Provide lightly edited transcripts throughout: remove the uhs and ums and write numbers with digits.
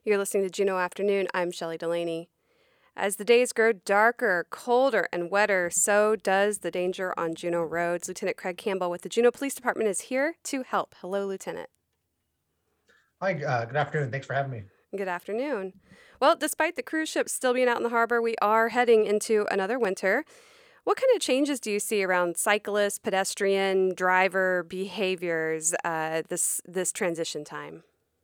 You're listening to Juneau Afternoon. I'm Shelley Delaney. As the days grow darker, colder, and wetter, so does the danger on Juneau roads. Lieutenant Craig Campbell with the Juneau Police Department is here to help. Hello, Lieutenant. Hi, good afternoon. Thanks for having me. Good afternoon. Well, despite the cruise ships still being out in the harbor, we are heading into another winter. What kind of changes do you see around cyclist, pedestrian, driver behaviors this transition time?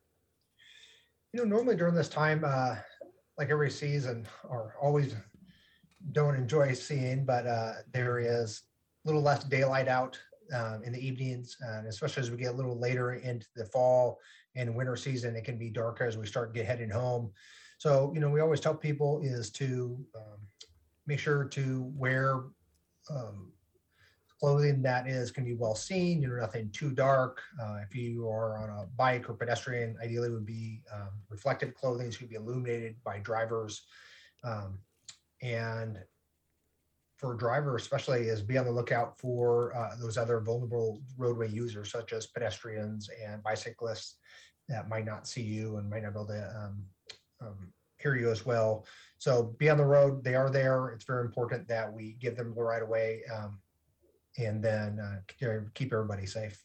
Normally during this time, like every season, or always don't enjoy seeing, but there is a little less daylight out in the evenings, and especially as we get a little later into the fall and winter season, it can be darker as we start heading home. So, we always tell people is to make sure to wear um, clothing that is can be well seen, nothing too dark. If you are on a bike or pedestrian, ideally would be reflective clothing, so you be illuminated by drivers. Um, and for a driver, especially, is be on the lookout for those other vulnerable roadway users, such as pedestrians and bicyclists that might not see you and might not be able to hear you as well. So be on the road. They are there. It's very important that we give them the right of way. And then keep everybody safe.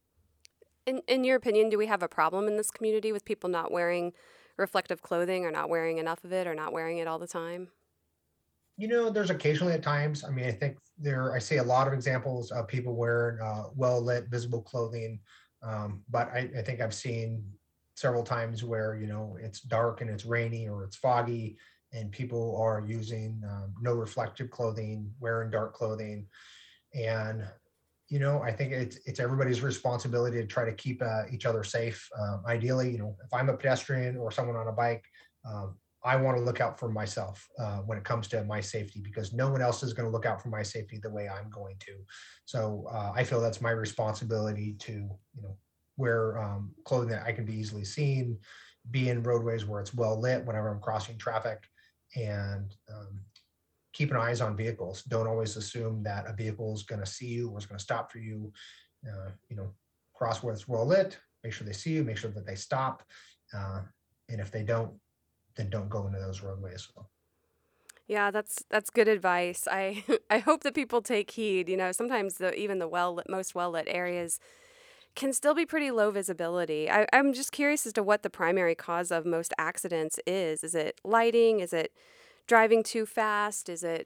In your opinion, do we have a problem in this community with people not wearing reflective clothing or not wearing enough of it or not wearing it all the time? There's occasionally at times. I mean, I think I see a lot of examples of people wearing well lit, visible clothing. But I think I've seen several times where, it's dark and it's rainy or it's foggy and people are using no reflective clothing, wearing dark clothing. And I think it's everybody's responsibility to try to keep each other safe. Ideally, if I'm a pedestrian or someone on a bike, I want to look out for myself when it comes to my safety, because no one else is going to look out for my safety the way I'm going to. So I feel that's my responsibility to, wear clothing that I can be easily seen, be in roadways where it's well lit whenever I'm crossing traffic, and keeping eyes on vehicles. Don't always assume that a vehicle is going to see you or is going to stop for you. Uh, you know, Cross where it's well lit. Make sure they see you. Make sure that they stop. And if they don't, then don't go into those roadways. So, Yeah, that's good advice. I I hope that people take heed. Sometimes even the most well lit areas can still be pretty low visibility. I'm just curious as to what the primary cause of most accidents is. Is it lighting? Is it driving too fast? Is it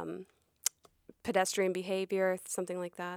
pedestrian behavior? Something like that?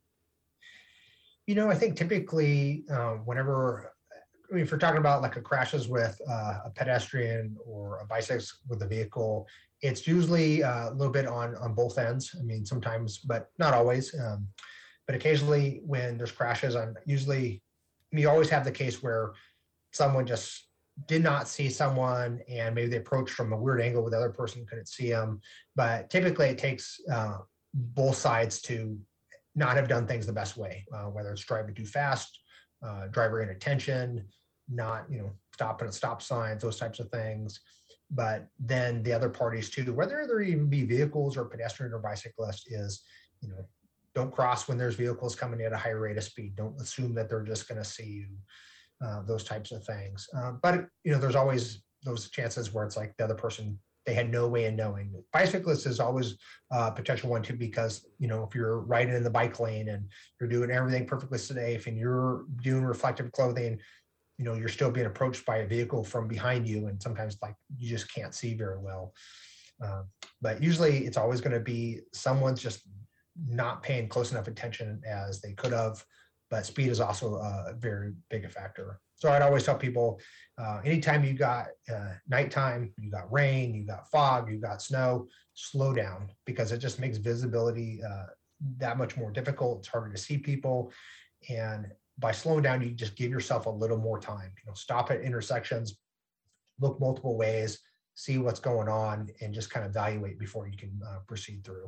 I think typically whenever, I mean, if you're talking about like a crashes with a pedestrian or a bicycle with a vehicle, it's usually a little bit on both ends. I mean, sometimes, but not always. But occasionally, when there's crashes, you always have the case where someone just did not see someone and maybe they approached from a weird angle where the other person couldn't see them. But typically, it takes both sides to not have done things the best way, whether it's driving too fast, driver inattention, not stopping at stop signs, those types of things. But then the other parties too, whether there even be vehicles or pedestrian or bicyclist, is you know don't cross when there's vehicles coming at a high rate of speed. Don't assume that they're just going to see you. Those types of things. But there's always those chances where it's like the other person, they had no way of knowing. Bicyclist is always a potential one too, because if you're riding in the bike lane and you're doing everything perfectly safe and you're doing reflective clothing, you're still being approached by a vehicle from behind you, and sometimes like you just can't see very well. But usually it's always going to be someone's just not paying close enough attention as they could have, but speed is also a very big a factor. So I'd always tell people, anytime you got nighttime, you got rain, you got fog, you got snow, slow down, because it just makes visibility that much more difficult. It's harder to see people. And by slowing down, you just give yourself a little more time. Stop at intersections, look multiple ways, see what's going on, and just kind of evaluate before you can proceed through.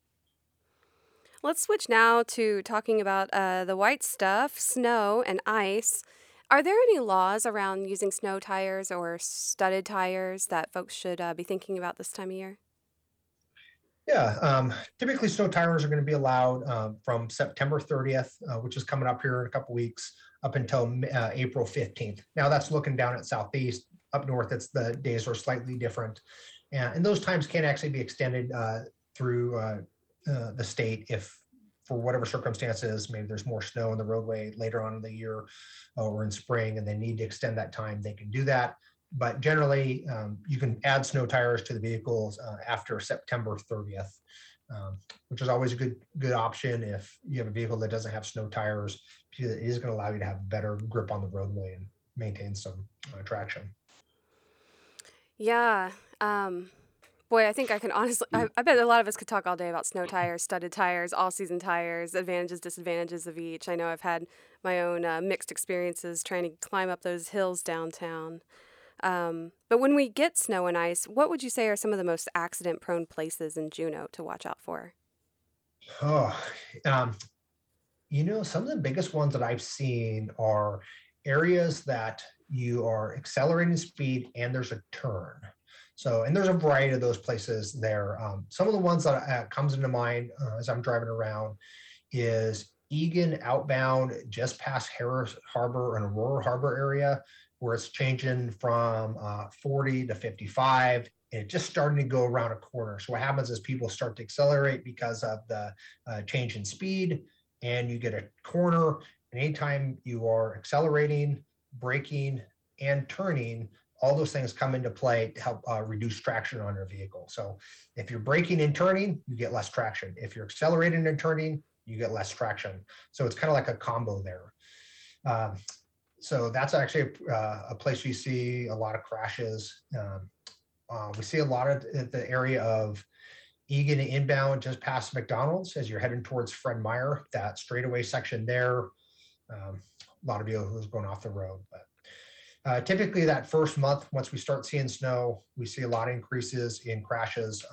Let's switch now to talking about the white stuff, snow and ice. Are there any laws around using snow tires or studded tires that folks should be thinking about this time of year? Yeah, typically snow tires are going to be allowed from September 30th, which is coming up here in a couple weeks, up until April 15th. Now that's looking down at Southeast. Up north, it's the days are slightly different, and those times can actually be extended through the state if, for whatever circumstances, maybe there's more snow on the roadway later on in the year or in spring, and they need to extend that time, they can do that. But generally, you can add snow tires to the vehicles after September 30th, which is always a good option if you have a vehicle that doesn't have snow tires, because it is going to allow you to have better grip on the roadway and maintain some traction. Yeah. Boy, I think I can honestly, I bet a lot of us could talk all day about snow tires, studded tires, all season tires, advantages, disadvantages of each. I know I've had my own mixed experiences trying to climb up those hills downtown. But when we get snow and ice, what would you say are some of the most accident prone places in Juneau to watch out for? Oh, um, some of the biggest ones that I've seen are areas that you are accelerating speed and there's a turn. So, and there's a variety of those places there. Some of the ones that comes into mind as I'm driving around is Egan outbound, just past Harris Harbor and Aurora Harbor area, where it's changing from 40 to 55, and it's just starting to go around a corner. So what happens is people start to accelerate because of the change in speed, and you get a corner. And anytime you are accelerating, braking, and turning, all those things come into play to help reduce traction on your vehicle. So if you're braking and turning, you get less traction. If you're accelerating and turning, you get less traction. So it's kind of like a combo there. So that's actually a place you see a lot of crashes. We see a lot of the area of Egan inbound just past McDonald's as you're heading towards Fred Meyer, that straightaway section there. A lot of vehicles going off the road. But typically that first month, once we start seeing snow, we see a lot of increases in crashes.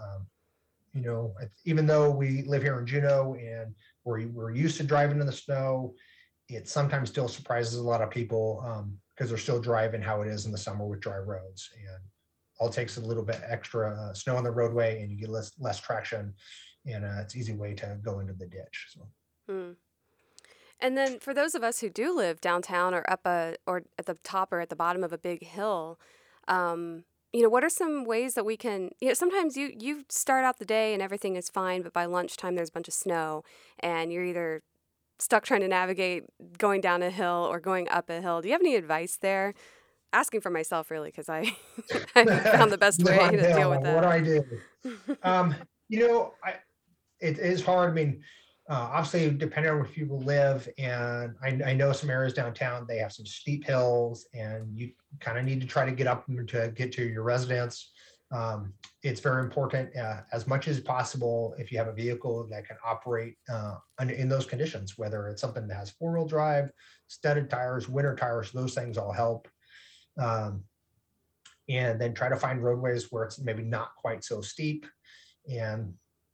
Even though we live here in Juneau and we're used to driving in the snow, it sometimes still surprises a lot of people because they're still driving how it is in the summer with dry roads. And all it takes a little bit extra snow on the roadway and you get less traction, and it's an easy way to go into the ditch. So. Hmm. And then for those of us who do live downtown or or at the top or at the bottom of a big hill, what are some ways that we can, sometimes you start out the day and everything is fine, but by lunchtime there's a bunch of snow and you're either stuck trying to navigate going down a hill or going up a hill. Do you have any advice there? Asking for myself, really, because I haven't found the best way to deal with What do that. I do? Um, you know, I, it is hard. I mean, obviously, depending on where people live, and I know some areas downtown, they have some steep hills, and you kind of need to try to get up to get to your residence. It's very important, as much as possible, if you have a vehicle that can operate in those conditions, whether it's something that has four-wheel drive, studded tires, winter tires, those things all help. Um, and then try to find roadways where it's maybe not quite so steep. And,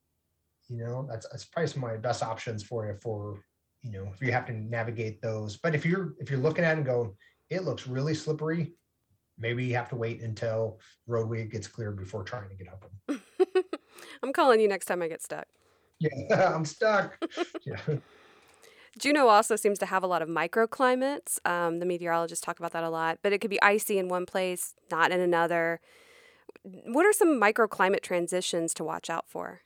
that's probably some of my best options for you if you have to navigate those. But if you're looking at it and go, it looks really slippery, maybe you have to wait until the roadway gets cleared before trying to get up them. I'm calling you next time I get stuck. Yeah, I'm stuck. Yeah. Juneau also seems to have a lot of microclimates. The meteorologists talk about that a lot, but it could be icy in one place, not in another. What are some microclimate transitions to watch out for?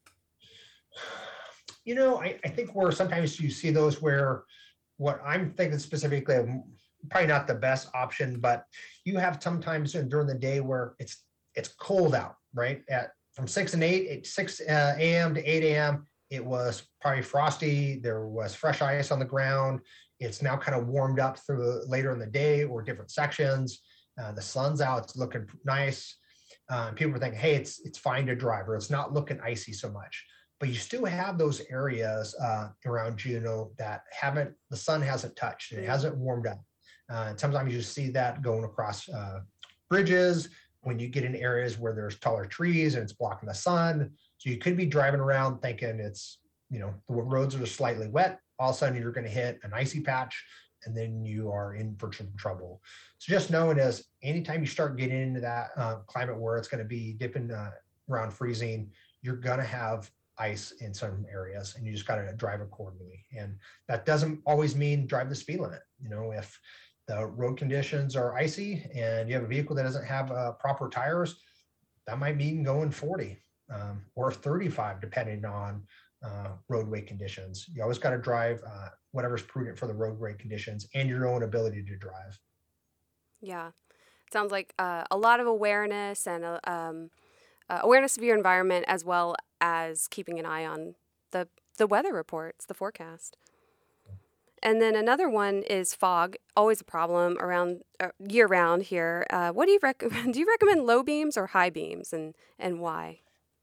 I think where sometimes you see those where what I'm thinking specifically of, probably not the best option, but you have sometimes during the day where it's cold out, right? From 6 a.m. to 8 a.m., it was probably frosty. There was fresh ice on the ground. It's now kind of warmed up through later in the day or different sections. The sun's out. It's looking nice. People are thinking, hey, it's fine to drive, or it's not looking icy so much. But you still have those areas around Juneau that the sun hasn't touched and it hasn't warmed up. Sometimes you see that going across bridges when you get in areas where there's taller trees and it's blocking the sun. So you could be driving around thinking the roads are slightly wet. All of a sudden you're going to hit an icy patch and then you are in for some trouble. So just knowing is anytime you start getting into that climate where it's going to be dipping around freezing, you're going to have ice in some areas and you just got to drive accordingly. And that doesn't always mean drive the speed limit. If the road conditions are icy and you have a vehicle that doesn't have proper tires, that might mean going 40 or 35, depending on roadway conditions. You always got to drive whatever's prudent for the roadway conditions and your own ability to drive. Yeah. Sounds like a lot of awareness and awareness of your environment, as well as keeping an eye on the weather reports, the forecast. And then another one is fog, always a problem around year round here. What do you recommend? Do you recommend low beams or high beams, and why?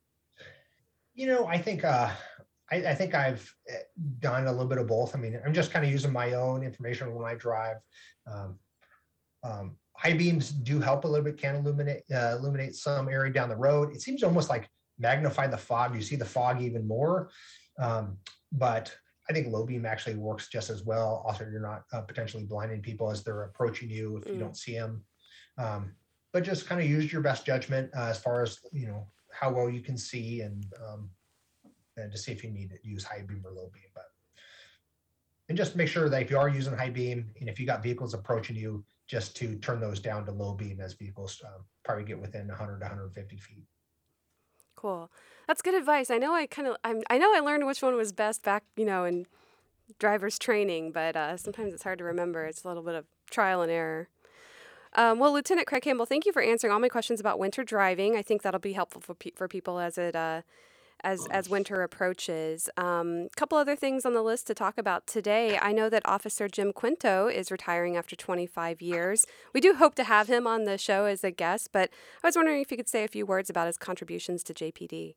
I think I think I've done a little bit of both. I mean, I'm just kind of using my own information when I drive. Um, High beams do help a little bit, can illuminate some area down the road. It seems to almost like magnify the fog. You see the fog even more. But I think low beam actually works just as well. Also, you're not potentially blinding people as they're approaching you if you don't see them. But just kind of use your best judgment as far as how well you can see, and to see if you need to use high beam or low beam. And just make sure that if you are using high beam, and if you got vehicles approaching you, just to turn those down to low beam as vehicles probably get within 100 to 150 feet. Cool. That's good advice. I know I know I learned which one was best back, in driver's training, but sometimes it's hard to remember. It's a little bit of trial and error. Well, Lieutenant Craig Campbell, thank you for answering all my questions about winter driving. I think that'll be helpful for people as it as winter approaches. A couple other things on the list to talk about today. I know that Officer Jim Quinto is retiring after 25 years. We do hope to have him on the show as a guest, but I was wondering if you could say a few words about his contributions to JPD.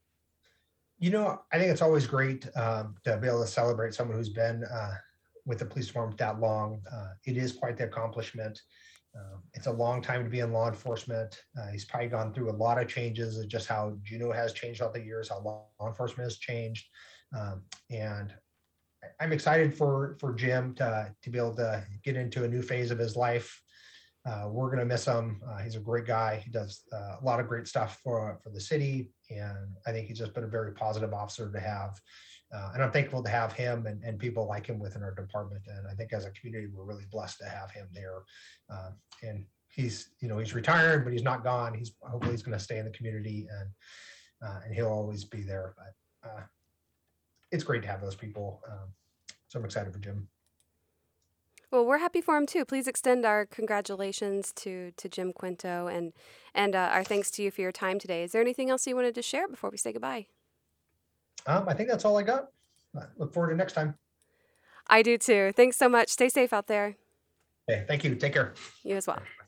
I think it's always great to be able to celebrate someone who's been with the police department that long. It is quite the accomplishment. It's a long time to be in law enforcement. He's probably gone through a lot of changes of just how Juneau has changed all the years, how law enforcement has changed. And I'm excited for Jim to be able to get into a new phase of his life. We're going to miss him. He's a great guy. He does a lot of great stuff for the city. And I think he's just been a very positive officer to have. And I'm thankful to have him and people like him within our department. And I think as a community, we're really blessed to have him there. And he's retired, but he's not gone. Hopefully he's going to stay in the community, and he'll always be there. But it's great to have those people. So I'm excited for Jim. Well, we're happy for him too. Please extend our congratulations to Jim Quinto and our thanks to you for your time today. Is there anything else you wanted to share before we say goodbye? I think that's all I got. Look forward to next time. I do too. Thanks so much. Stay safe out there. Okay, thank you. Take care. You as well.